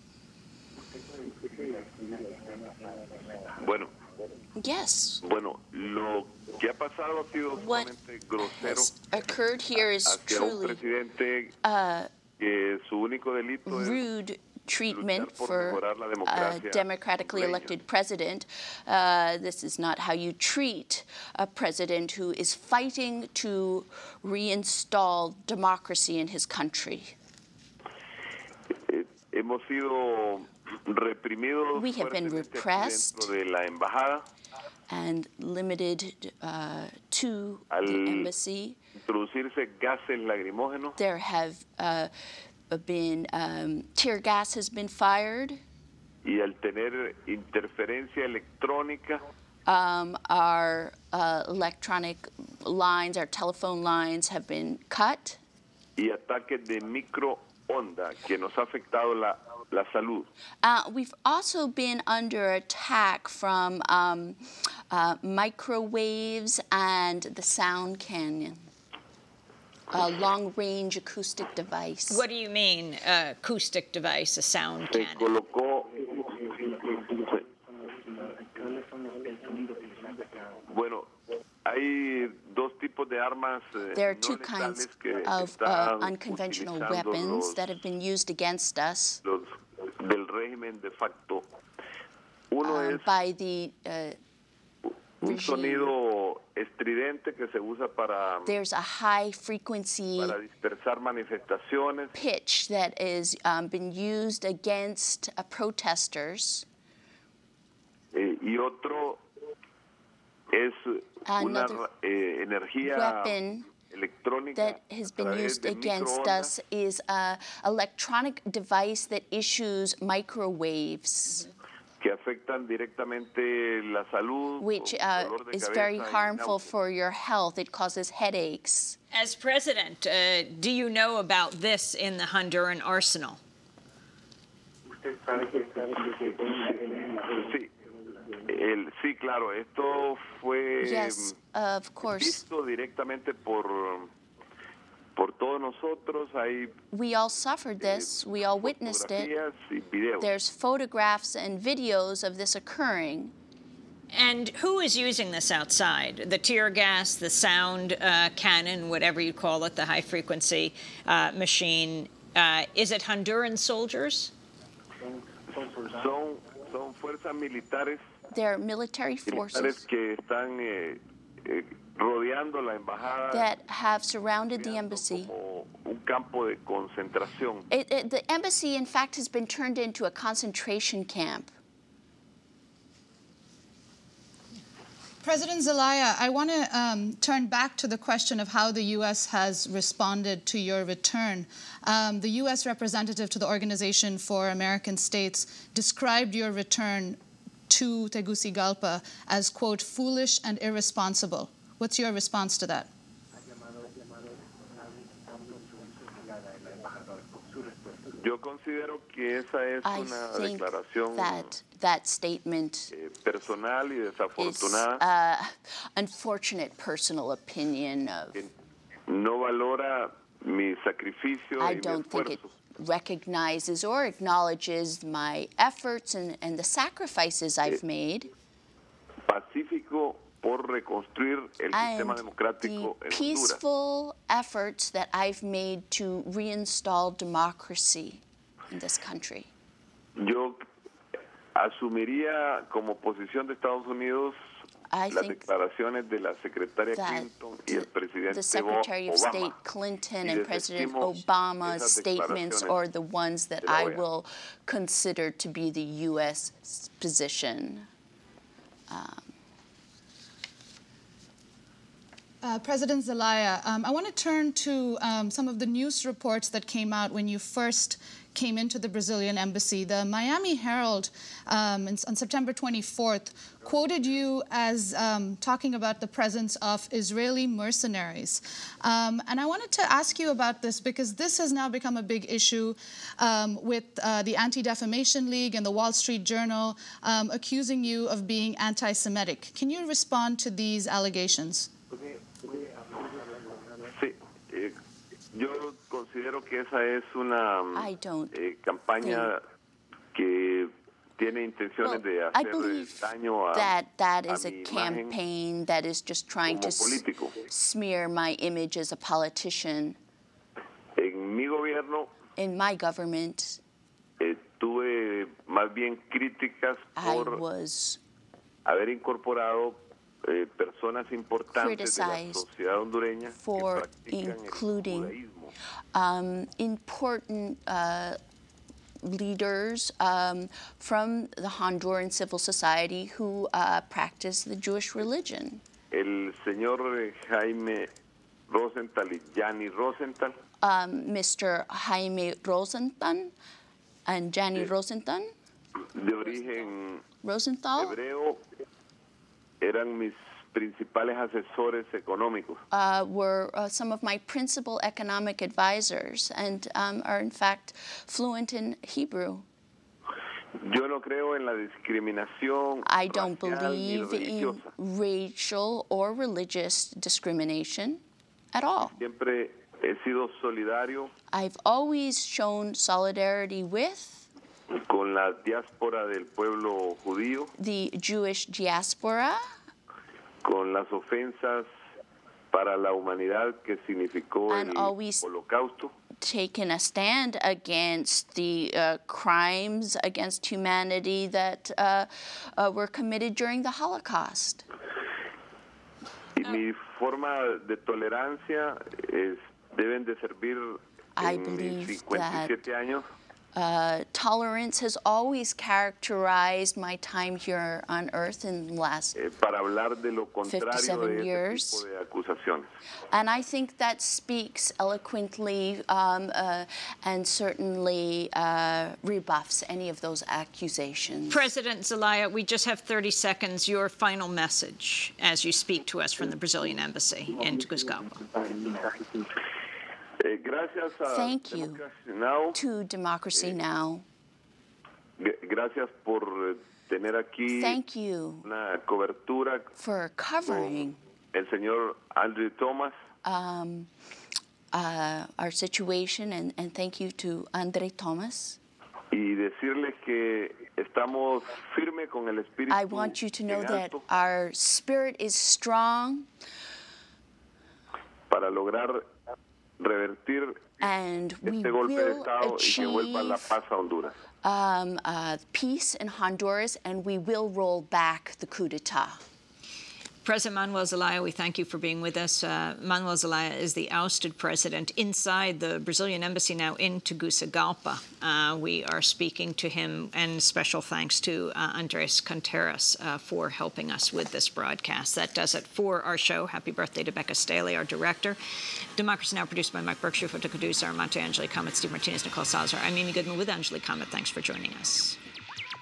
Bueno. Yes. Bueno, lo que ha pasado ha sido what grosero occurred here is truly uh, que su único delito rude treatment for a democratically elected president. Uh, this is not how you treat a president who is fighting to reinstall democracy in his country. Hemos sido reprimidos we have been repressed de la embajada and limited uh, to the embassy. Introducirse gases lacrimógenos. There have uh, been um, tear gas has been fired. Y al tener interferencia electrónica, um, our uh, electronic lines, our telephone lines have been cut. Y ataques de microonda que nos ha afectado la La salud. Uh, we've also been under attack from um, uh, microwaves and the sound cannon, a long-range acoustic device. What do you mean, uh, acoustic device, a sound cannon? Se colocó. Bueno, hay dos tipos de armas. There are two kinds of uh, unconventional weapons los, that have been used against us. Los, del régimen de facto. Uno um, es by the uh, un sonido estridente que se usa para, there's a high frequency para dispersar manifestaciones. Pitch that is um, been used against uh, protesters. Eh, y otro es una eh, energía weapon that has been used against us is an electronic device that issues microwaves, que afectan directamente la salud, which uh, is very harmful for your health. It causes headaches. As president, uh, do you know about this in the Honduran arsenal? Sí. El, sí, claro, esto fue yes, of course. visto directamente por, por todos nosotros. Hay, we all suffered this. Eh, we all witnessed it. There's photographs and videos of this occurring. And who is using this outside? The tear gas, the sound uh, cannon, whatever you call it, the high-frequency uh, machine. Uh, is it Honduran soldiers? Son, son fuerzas militares. They're military forces que están, eh, eh, rodeando la embajada that have surrounded the embassy. Un campo de concentración. It, it, the embassy, in fact, has been turned into a concentration camp. President Zelaya, I want to um, turn back to the question of how the U S has responded to your return. Um, the U S representative to the Organization for American States described your return to Tegucigalpa as, quote, foolish and irresponsible. What's your response to that? Yo considero que esa es I una think declaración that that statement eh, personal y is desafortunada. uh, unfortunate personal opinion of. No valora mi sacrificio I y mi don't think it esfuerzo. recognizes or acknowledges my efforts and, and the sacrifices I've made. Pacífico por reconstruir el sistema And democrático the en Honduras. peaceful efforts that I've made to reinstall democracy in this country. Yo asumiría como posición de Estados Unidos I las think declaraciones de la secretaria that Clinton y el presidente the Secretary of Obama. State Clinton Y and President desestimos Obama's esas statements declaraciones are the ones that de la I O E A. will consider to be the U S position. Um, Uh, President Zelaya, um, I want to turn to um, some of the news reports that came out when you first came into the Brazilian embassy. The Miami Herald um, in, on September twenty-fourth quoted you as um, talking about the presence of Israeli mercenaries. Um, and I wanted to ask you about this because this has now become a big issue um, with uh, the Anti-Defamation League and the Wall Street Journal um, accusing you of being anti-Semitic. Can you respond to these allegations? Sí, eh, yo considero que esa es una eh, campaña que tiene intenciones de I hacer believe daño a, that that a is a mi campaign that is just trying to s- smear my image as a politician. En mi gobierno In my government, eh, tuve más bien críticas I por was haber incorporado eh, personas importantes de la criticized sociedad hondureña for que practican including el judaísmo. um, important uh, leaders um, from the Honduran civil society who uh, practice the Jewish religion. El señor eh, Jaime Rosenthal y Gianni Rosenthal Um, Mister Jaime Rosenthal and Gianni Rosenthal, de origen Rosenthal hebreo eran mis principales asesores económicos. uh, were uh, some of my principal economic advisors and um, are in fact fluent in Hebrew. Yo no creo en la discriminación I don't racial ni believe in religiosa. racial or religious discrimination at all. Siempre he sido solidario I've always shown solidarity with con la diáspora del pueblo judío, the Jewish diaspora, con las ofensas para la humanidad que significó and el always holocausto. taken a stand against the uh, crimes against humanity that uh, uh, were committed during the Holocaust. Y mi forma de tolerancia es, deben de servir I en mis believe cincuenta y siete años Uh, tolerance has always characterized my time here on Earth in the last eh, para hablar de lo contrario fifty-seven de ese years. tipo de acusaciones. And I think that speaks eloquently um, uh, and certainly uh, rebuffs any of those accusations. President Zelaya, we just have thirty seconds. Your final message as you speak to us from the Brazilian embassy in Tegucigalpa. Eh, gracias a Thank you Democracy Now! to Democracy Now! G- Gracias por eh, tener aquí Thank you una cobertura for covering el señor Andrew Thomas. um, uh, our situation, and, and thank you to Andre Thomas. Y decirles que estamos firme con el espíritu I want you to know en that alto our spirit is strong para lograr revertir and we este golpe de will Estado y que vuelva la achieve paz a Honduras. um, uh, peace in Honduras, and we will roll back the coup d'etat. President Manuel Zelaya, we thank you for being with us. Uh, Manuel Zelaya is the ousted president inside the Brazilian embassy now in Tegucigalpa. Uh, we are speaking to him, and special thanks to uh, Andres Contreras uh, for helping us with this broadcast. That does it for our show. Happy birthday to Becca Staley, our director. Democracy Now! Produced by Mike Berkshire, for producer Armando Angeli Comet, Steve Martinez, Nicole Salazar. I'm Amy Goodman with Angeli Comet. Thanks for joining us.